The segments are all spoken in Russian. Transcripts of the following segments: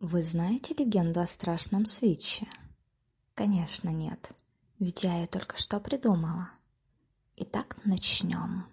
Вы знаете легенду о страшном свитче? Конечно, нет, ведь я ее только что придумала. Итак, начнем.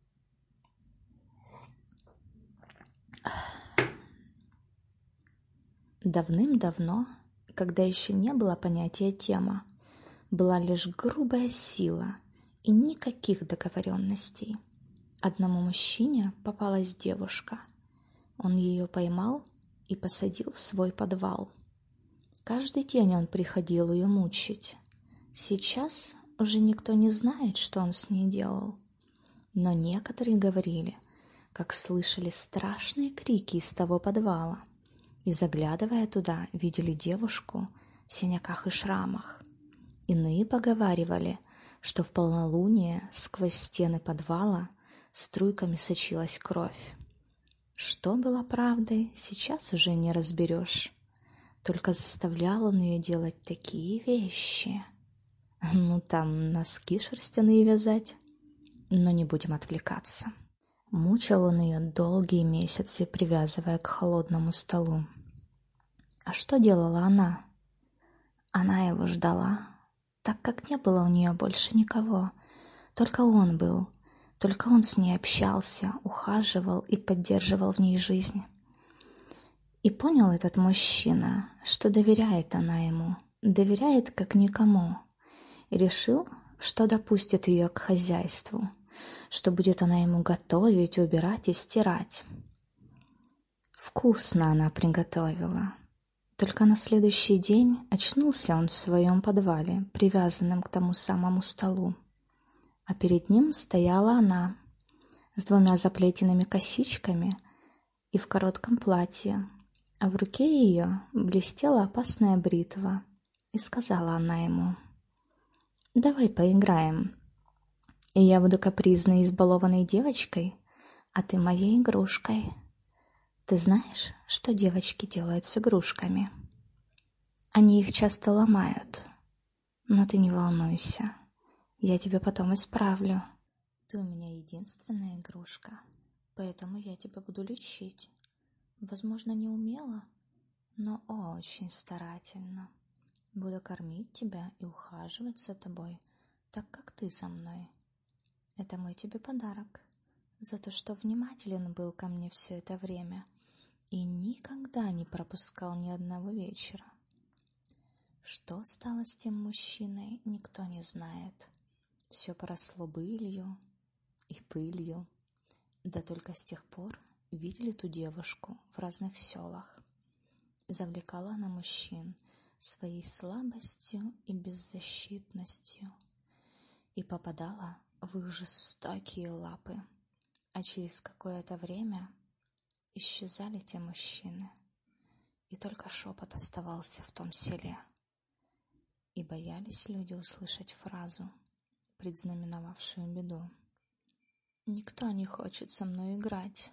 Давным-давно, когда еще не было понятия тема, была лишь грубая сила и никаких договоренностей. Одному мужчине попалась девушка. Он ее поймал и посадил в свой подвал. Каждый день он приходил ее мучить. Сейчас уже никто не знает, что он с ней делал. Но некоторые говорили, как слышали страшные крики из того подвала, и, заглядывая туда, видели девушку в синяках и шрамах. Иные поговаривали, что в полнолуние сквозь стены подвала струйками сочилась кровь. Что было правдой, сейчас уже не разберешь. Только заставлял он ее делать такие вещи. Ну, там носки шерстяные вязать. Но не будем отвлекаться. Мучил он ее долгие месяцы, привязывая к холодному столу. А что делала она? Она его ждала, так как не было у нее больше никого. Только он был, только он с ней общался, ухаживал и поддерживал в ней жизнь. И понял этот мужчина, что доверяет она ему, доверяет как никому, и решил, что допустит ее к хозяйству, что будет она ему готовить, убирать и стирать. Вкусно она приготовила. Только на следующий день очнулся он в своем подвале, привязанном к тому самому столу. А перед ним стояла она с двумя заплетенными косичками и в коротком платье, а в руке ее блестела опасная бритва. И сказала она ему: «Давай поиграем. И я буду капризной и избалованной девочкой, а ты моей игрушкой. Ты знаешь, что девочки делают с игрушками? Они их часто ломают. Но ты не волнуйся, я тебя потом исправлю. Ты у меня единственная игрушка, поэтому я тебя буду лечить. Возможно, не умело, но очень старательно. Буду кормить тебя и ухаживать за тобой, так как ты за мной. Это мой тебе подарок за то, что внимателен был ко мне все это время и никогда не пропускал ни одного вечера». Что стало с тем мужчиной, никто не знает. Все поросло былью и пылью. Да только с тех пор видели ту девушку в разных селах. Завлекала она мужчин своей слабостью и беззащитностью и попадала в их жестокие лапы. А через какое-то время исчезали те мужчины, и только шепот оставался в том селе. И боялись люди услышать фразу, предзнаменовавшую беду: «Никто не хочет со мной играть.